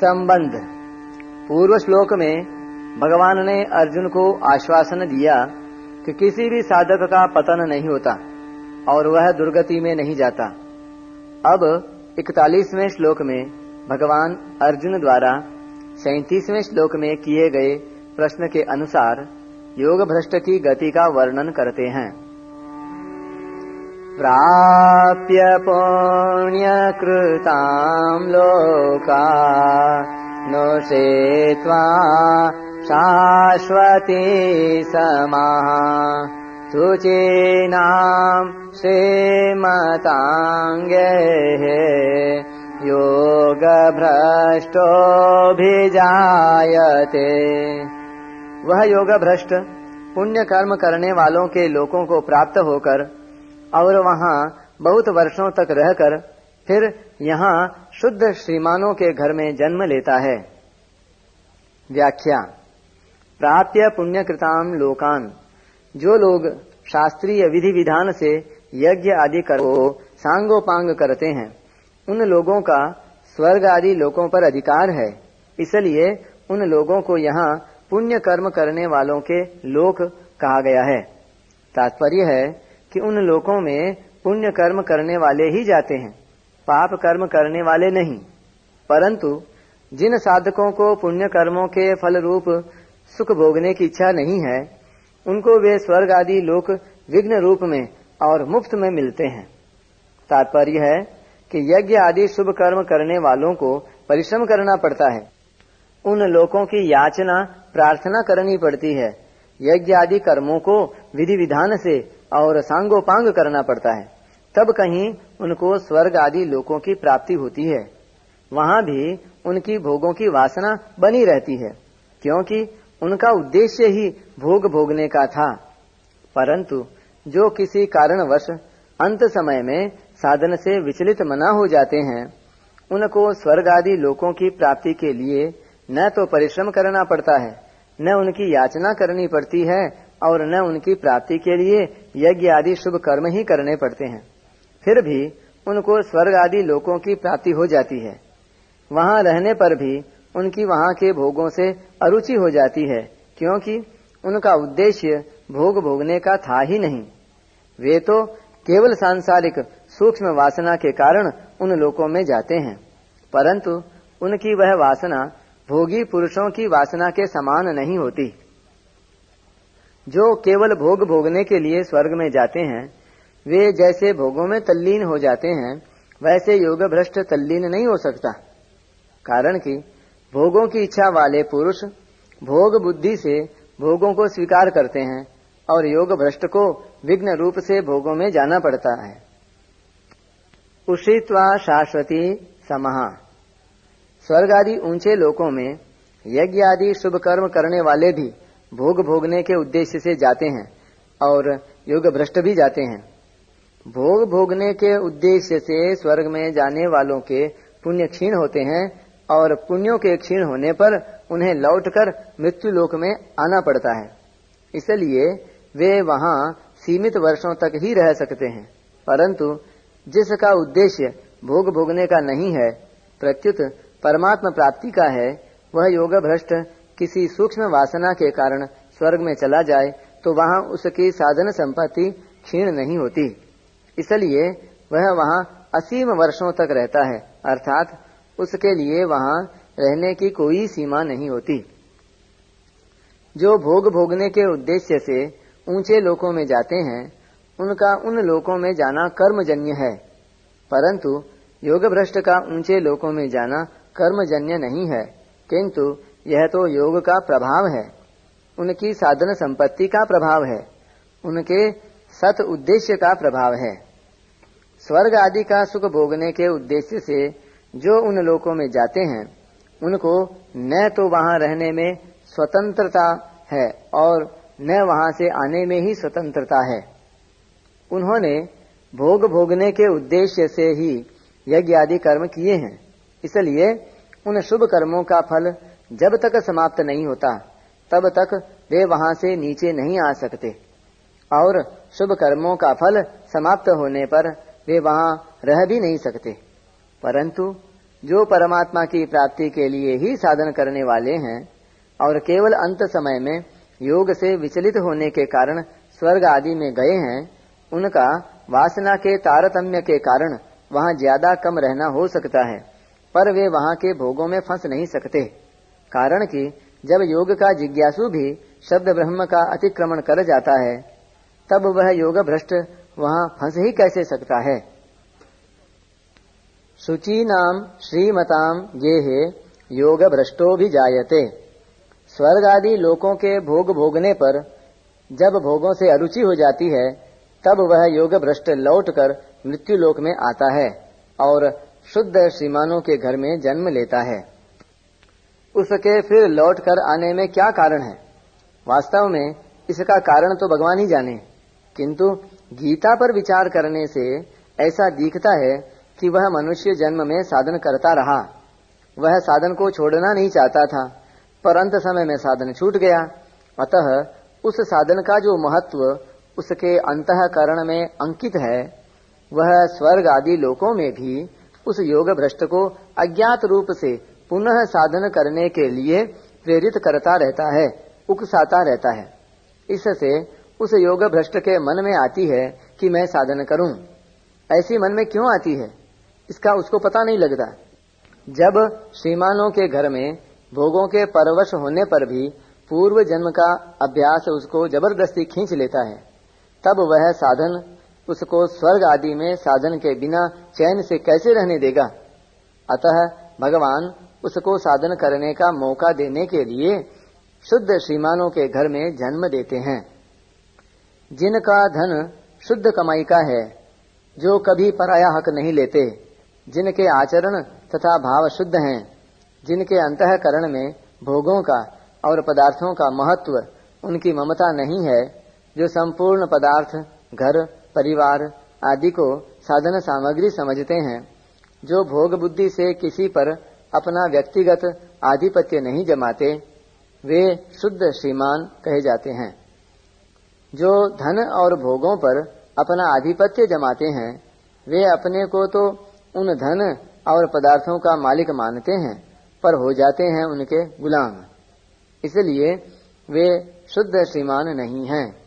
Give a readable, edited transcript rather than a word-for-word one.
संबंध। पूर्व श्लोक में भगवान ने अर्जुन को आश्वासन दिया कि किसी भी साधक का पतन नहीं होता और वह दुर्गति में नहीं जाता। अब 41वें श्लोक में भगवान अर्जुन द्वारा 37वें श्लोक में किए गए प्रश्न के अनुसार योग भ्रष्ट की गति का वर्णन करते हैं। प्राप्य पुण्य कृतां लोका नोषेत्वा शाश्वती समाः शुचीनां श्रीमताङ्गैः योग भ्रष्टोऽभिजायते। वह योग भ्रष्ट पुण्य कर्म करने वालों के लोकों को प्राप्त होकर और वहां बहुत वर्षों तक रहकर फिर यहाँ शुद्ध श्रीमानों के घर में जन्म लेता है। व्याख्या। प्राप्य पुण्यकृताम लोकान, जो लोग शास्त्रीय विधि विधान से यज्ञ आदि कर्म को सांगोपांग करते हैं, उन लोगों का स्वर्ग आदि लोकों पर अधिकार है। इसलिए उन लोगों को यहाँ पुण्य कर्म करने वालों के लोक कहा गया है। तात्पर्य है कि उन लोकों में पुण्य कर्म करने वाले ही जाते हैं, पाप कर्म करने वाले नहीं। परंतु जिन साधकों को पुण्य कर्मों के फल रूप सुख भोगने की इच्छा नहीं है, उनको वे स्वर्ग आदि लोक विघ्न रूप में और मुफ्त में मिलते हैं। तात्पर्य है कि यज्ञ आदि शुभ कर्म करने वालों को परिश्रम करना पड़ता है, उन लोकों की याचना प्रार्थना करनी पड़ती है, यज्ञ आदि कर्मों को विधि विधान से और सांगोपांग करना पड़ता है, तब कहीं उनको स्वर्ग आदि लोकों की प्राप्ति होती है। वहां भी उनकी भोगों की वासना बनी रहती है, क्योंकि उनका उद्देश्य ही भोग भोगने का था। परंतु जो किसी कारणवश अंत समय में साधन से विचलित मना हो जाते हैं, उनको स्वर्ग आदि लोकों की प्राप्ति के लिए न तो परिश्रम करना पड़ता है, न उनकी याचना करनी पड़ती है और न उनकी प्राप्ति के लिए यज्ञ आदि शुभ कर्म ही करने पड़ते हैं। फिर भी उनको स्वर्ग आदि लोकों की प्राप्ति हो जाती है। वहां रहने पर भी उनकी वहां के भोगों से अरुचि हो जाती है, क्योंकि उनका उद्देश्य भोग भोगने का था ही नहीं। वे तो केवल सांसारिक सूक्ष्म वासना के कारण उन लोकों में जाते हैं, परंतु उनकी वह वासना भोगी पुरुषों की वासना के समान नहीं होती। जो केवल भोग भोगने के लिए स्वर्ग में जाते हैं, वे जैसे भोगों में तल्लीन हो जाते हैं, वैसे योग भ्रष्ट तल्लीन नहीं हो सकता। कारण कि भोगों की इच्छा वाले पुरुष भोग बुद्धि से भोगों को स्वीकार करते हैं और योग भ्रष्ट को विघ्न रूप से भोगों में जाना पड़ता है। उषित्वा शाश्वती समः। स्वर्ग आदि ऊंचे लोकों में यज्ञ आदि शुभ कर्म करने वाले भी भोग भोगने के उद्देश्य से जाते हैं और योग भ्रष्ट भी जाते हैं। भोग भोगने के उद्देश्य से स्वर्ग में जाने वालों के पुण्य क्षीण होते हैं और पुण्यों के क्षीण होने पर उन्हें लौटकर मृत्यु लोक में आना पड़ता है। इसलिए वे वहां सीमित वर्षों तक ही रह सकते हैं। परंतु जिसका उद्देश्य भोग भोगने का नहीं है, प्रत्युत परमात्मा प्राप्ति का है, वह योग भ्रष्ट किसी सूक्ष्म वासना के कारण स्वर्ग में चला जाए तो वहां उसकी साधन संपत्ति क्षीण नहीं होती। इसलिए वह वहां असीम वर्षों तक रहता है, अर्थात उसके लिए वहां रहने की कोई सीमा नहीं होती। जो भोग भोगने के उद्देश्य से ऊंचे लोकों में जाते हैं, उनका उन लोकों में जाना कर्मजन्य है, परंतु योग भ्रष्ट का ऊंचे लोकों में जाना कर्मजन्य नहीं है, किंतु यह तो योग का प्रभाव है, उनकी साधन संपत्ति का प्रभाव है, उनके सत उद्देश्य का प्रभाव है। स्वर्ग आदि का सुख भोगने के उद्देश्य से जो उन लोकों में जाते हैं, उनको न तो वहां रहने में स्वतंत्रता है और न वहां से आने में ही स्वतंत्रता है। उन्होंने भोग भोगने के उद्देश्य से ही यज्ञ आदि कर्म किए हैं, इसलिए उन शुभ कर्मों का फल जब तक समाप्त नहीं होता तब तक वे वहां से नीचे नहीं आ सकते, और शुभ कर्मों का फल समाप्त होने पर वे वहां रह भी नहीं सकते। परंतु जो परमात्मा की प्राप्ति के लिए ही साधन करने वाले हैं और केवल अंत समय में योग से विचलित होने के कारण स्वर्ग आदि में गए हैं, उनका वासना के तारतम्य के कारण वहां ज्यादा कम रहना हो सकता है, पर वे वहां के भोगों में फंस नहीं सकते। कारण कि जब योग का जिज्ञासु भी शब्द ब्रह्म का अतिक्रमण कर जाता है, तब वह योग भ्रष्ट वहां फंस ही कैसे सकता है। शुचीनाम श्रीमताम गेहे योग भ्रष्टो भी जायते। स्वर्ग आदि लोकों के भोग भोगने पर जब भोगों से अरुचि हो जाती है, तब वह योग भ्रष्ट लौटकर मृत्यु लोक में आता है और शुद्ध श्रीमानों के घर में जन्म लेता है। उसके फिर लौटकर आने में क्या कारण है? वास्तव में इसका कारण तो भगवान ही जाने, किंतु गीता पर विचार करने से ऐसा दिखता है कि वह मनुष्य जन्म में साधन करता रहा। वह साधन को छोड़ना नहीं चाहता था, पर अंत समय में साधन छूट गया। अतः उस साधन का जो महत्व उसके अंतःकरण में अंकित है, वह स्वर्ग आदि लोकों में भी उस योग भ्रष्ट को अज्ञात रूप से पुनः साधन करने के लिए प्रेरित करता रहता है, उकसाता रहता है। इससे उस योग भ्रष्ट के मन में आती है कि मैं साधन करूं। ऐसी मन में क्यों आती है, इसका उसको पता नहीं लगता। जब श्रीमानों के घर में भोगों के परवश होने पर भी पूर्व जन्म का अभ्यास उसको जबरदस्ती खींच लेता है, तब वह साधन उसको स्वर्ग आदि में साधन के बिना चैन से कैसे रहने देगा। अतः भगवान उसको साधन करने का मौका देने के लिए शुद्ध श्रीमानों के घर में जन्म देते हैं। जिनका धन शुद्ध कमाई का है, जो कभी पराया हक नहीं लेते, जिनके आचरण तथा भाव शुद्ध हैं, जिनके अंतःकरण में भोगों का और पदार्थों का महत्व, उनकी ममता नहीं है, जो संपूर्ण पदार्थ, घर, परिवार आदि को साधन सामग्री समझते हैं, जो भोग बुद्धि से किसी पर अपना व्यक्तिगत आधिपत्य नहीं जमाते, वे शुद्ध श्रीमान कहे जाते हैं। जो धन और भोगों पर अपना आधिपत्य जमाते हैं, वे अपने को तो उन धन और पदार्थों का मालिक मानते हैं, पर हो जाते हैं उनके गुलाम। इसलिए वे शुद्ध श्रीमान नहीं हैं।